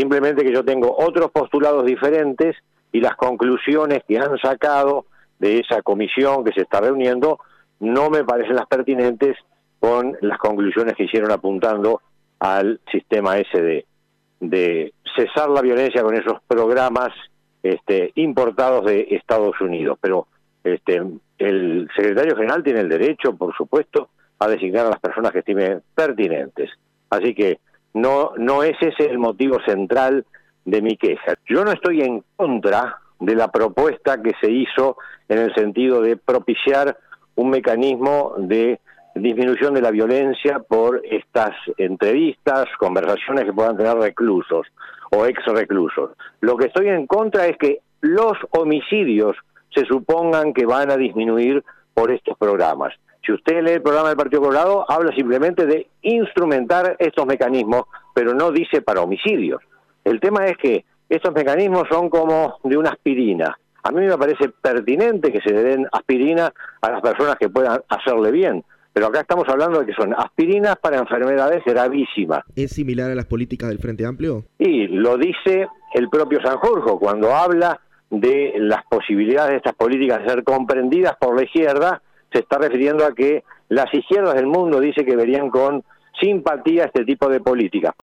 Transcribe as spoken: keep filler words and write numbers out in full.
simplemente que yo tengo otros postulados diferentes y las conclusiones que han sacado de esa comisión que se está reuniendo no me parecen las pertinentes con las conclusiones que hicieron apuntando al sistema ese de, de cesar la violencia con esos programas este, importados de Estados Unidos. Pero este, el secretario general tiene el derecho, por supuesto, a designar a las personas que estime pertinentes. Así que no, no es ese el motivo central de mi queja. Yo no estoy en contra de la propuesta que se hizo en el sentido de propiciar un mecanismo de disminución de la violencia por estas entrevistas, conversaciones que puedan tener reclusos o ex reclusos. Lo que estoy en contra es que los homicidios se supongan que van a disminuir por estos programas. Si usted lee el programa del Partido Colorado, habla simplemente de instrumentar estos mecanismos, pero no dice para homicidios. El tema es que estos mecanismos son como de una aspirina. A mí me parece pertinente que se le den aspirina a las personas que puedan hacerle bien, pero acá estamos hablando de que son aspirinas para enfermedades gravísimas. ¿Es similar a las políticas del Frente Amplio? Y lo dice el propio Sanjurjo cuando habla de las posibilidades de estas políticas de ser comprendidas por la izquierda. Se está refiriendo a que las izquierdas del mundo dice que verían con simpatía este tipo de políticas.